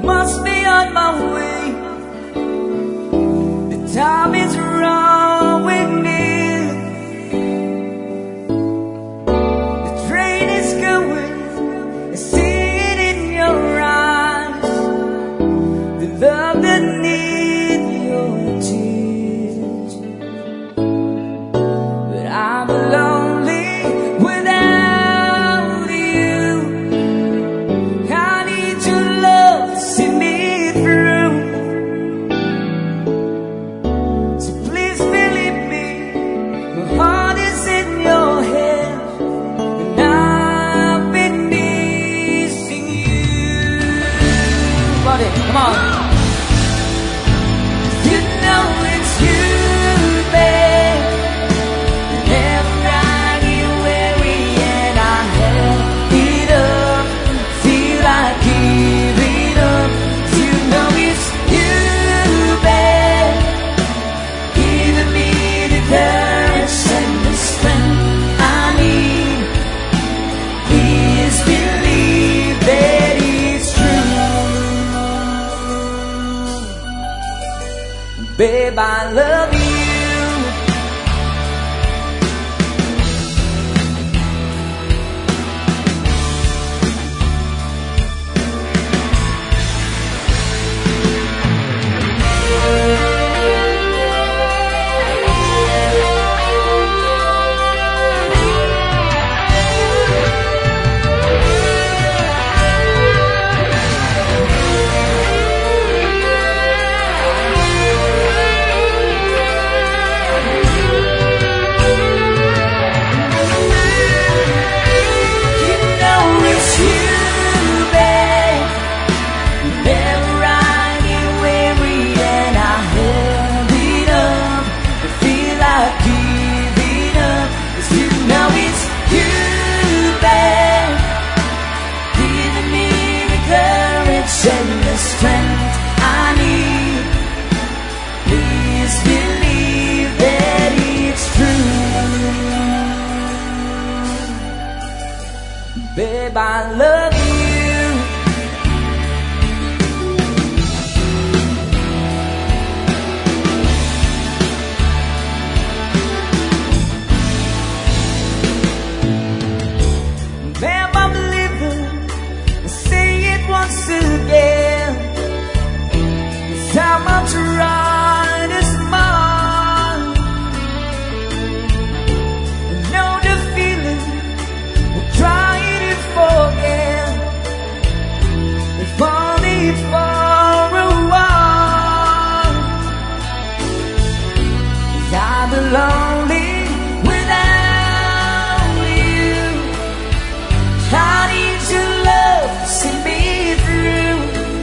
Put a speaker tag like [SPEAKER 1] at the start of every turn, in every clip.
[SPEAKER 1] must be on my way. The time is wrong with me. The train is going, I see it in your eyes. The love that needs your tears. But I'm lonely without you. I need your love to see me through. So please believe me, my heart is in your hands, and I've been missing you. Buddy, come on. You know it's you, babe. Whenever I get weary and I have it up, feel like giving up. You know it's you, babe, giving me the courage and the strength I need. Please believe that it's true. Babe, I love you. You know it's you, babe. Whenever I get weary and I have it up, I feel like giving up. 'Cause you know it's you, babe, giving me the courage and the strength I need. Please believe that it's true. Babe, I love you. Babe, I'm living, say it once again. This time I'll try to smile. I know the feeling, we'll try to forget. If only for a while. 'Cause I've been lonely without you. I need your love to see me through.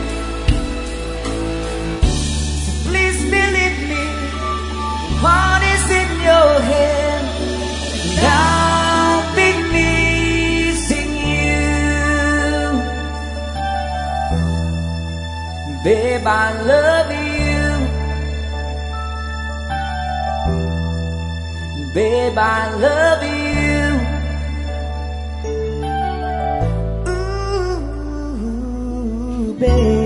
[SPEAKER 1] So please believe me, my heart is in your hand, and I've been missing you. Babe, I love you. Babe, I love you. Ooh, babe.